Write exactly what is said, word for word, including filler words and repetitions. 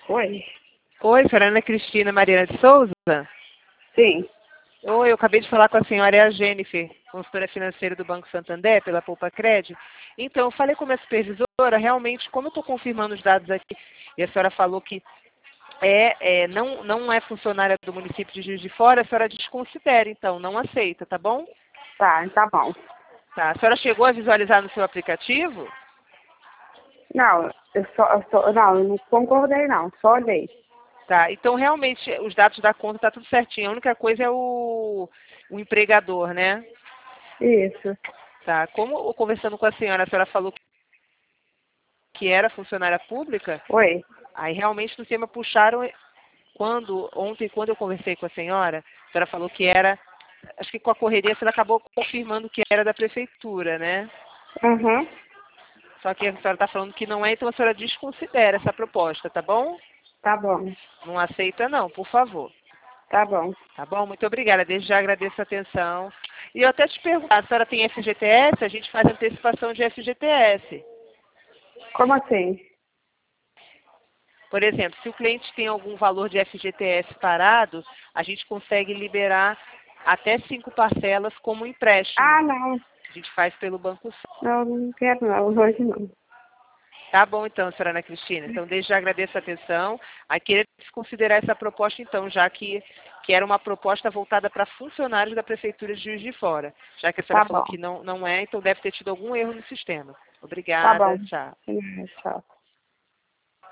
Oi. Oi, senhora Ana Cristina Mariana de Souza? Sim. Oi, eu acabei de falar com a senhora, é a Jennifer, consultora financeira do Banco Santander, pela Poupa Cred. Então, eu falei com a minha supervisora, realmente, como eu estou confirmando os dados aqui, e a senhora falou que é, é, não, não é funcionária do município de Juiz de Fora, a senhora desconsidera, então, não aceita, tá bom? Tá, tá bom. Tá, a senhora chegou a visualizar no seu aplicativo? Não, eu só, eu só, não, eu não concordei não, só olhei. Tá, então realmente os dados da conta tá tudo certinho. A única coisa é o, o empregador, né? Isso. Tá, como eu conversando com a senhora, a senhora falou que era funcionária pública, Oi. aí realmente no sistema puxaram, quando, ontem quando eu conversei com a senhora, a senhora falou que era, acho que com a correria a senhora acabou confirmando que era da prefeitura, né? Uhum. Só que a senhora está falando que não é, então a senhora desconsidera essa proposta, tá bom? Tá bom. Não aceita não, por favor. Tá bom. Tá bom? Muito obrigada. Desde já agradeço a atenção. E eu até te perguntar, a senhora tem F G T S? A gente faz antecipação de F G T S. Como assim? Por exemplo, se o cliente tem algum valor de F G T S parado, a gente consegue liberar até cinco parcelas como empréstimo. Ah, não. A gente faz pelo Banco São. Não, não quero não, hoje não. Tá bom, então, senhora Ana Cristina. Então, desde já agradeço a atenção. Aí queria desconsiderar essa proposta, então, já que, que era uma proposta voltada para funcionários da Prefeitura de Juiz de Fora. Já que a senhora Tá falou bom. que não, não é, então deve ter tido algum erro no sistema. Tá bom. Obrigada, tchau. Tchau.